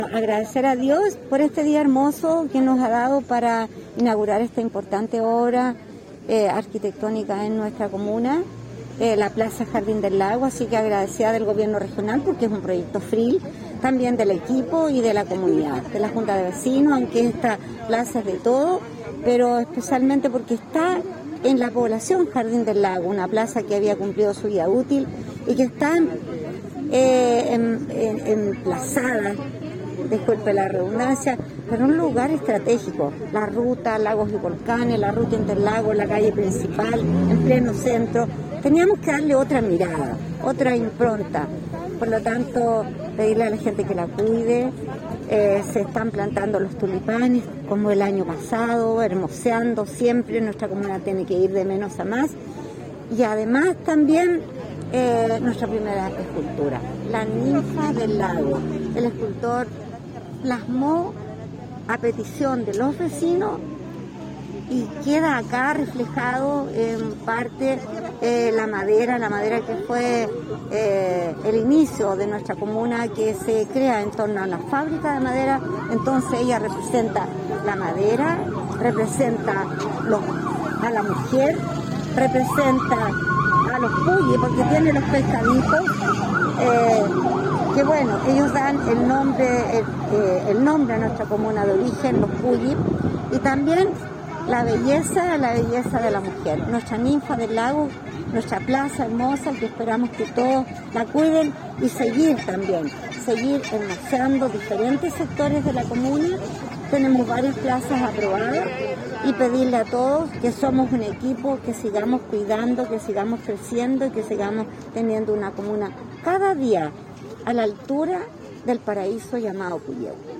Agradecer a Dios por este día hermoso que nos ha dado para inaugurar esta importante obra arquitectónica en nuestra comuna, la Plaza Jardín del Lago, así que agradecida del gobierno regional porque es un proyecto FRIL, también del equipo y de la comunidad, de la Junta de Vecinos, aunque esta plaza es de todo, pero especialmente porque está en la población Jardín del Lago, una plaza que había cumplido su vida útil y que está emplazada, disculpe la redundancia, pero un lugar estratégico, la ruta Lagos y Volcanes, la ruta Interlagos, la calle principal, en pleno centro. Teníamos que darle otra mirada, otra impronta, por lo tanto pedirle a la gente que la cuide. Se están plantando los tulipanes como el año pasado, hermoseando siempre, nuestra comuna tiene que ir de menos a más, y además también nuestra primera escultura, la ninfa del lago. El escultor plasmó a petición de los vecinos y queda acá reflejado en parte la madera que fue el inicio de nuestra comuna, que se crea en torno a una fábrica de madera. Entonces ella representa la madera, representa a la mujer, representa a los puyes, porque tiene los pescaditos, que bueno, ellos dan el nombre a nuestra comuna de origen, los puyes, y también la belleza de la mujer, nuestra ninfa del lago, nuestra plaza hermosa, que esperamos que todos la cuiden y seguir hermoseando diferentes sectores de la comuna. Tenemos varias plazas aprobadas y pedirle a todos que somos un equipo, que sigamos cuidando, que sigamos creciendo y que sigamos teniendo una comuna cada día a la altura del paraíso llamado Puyehue.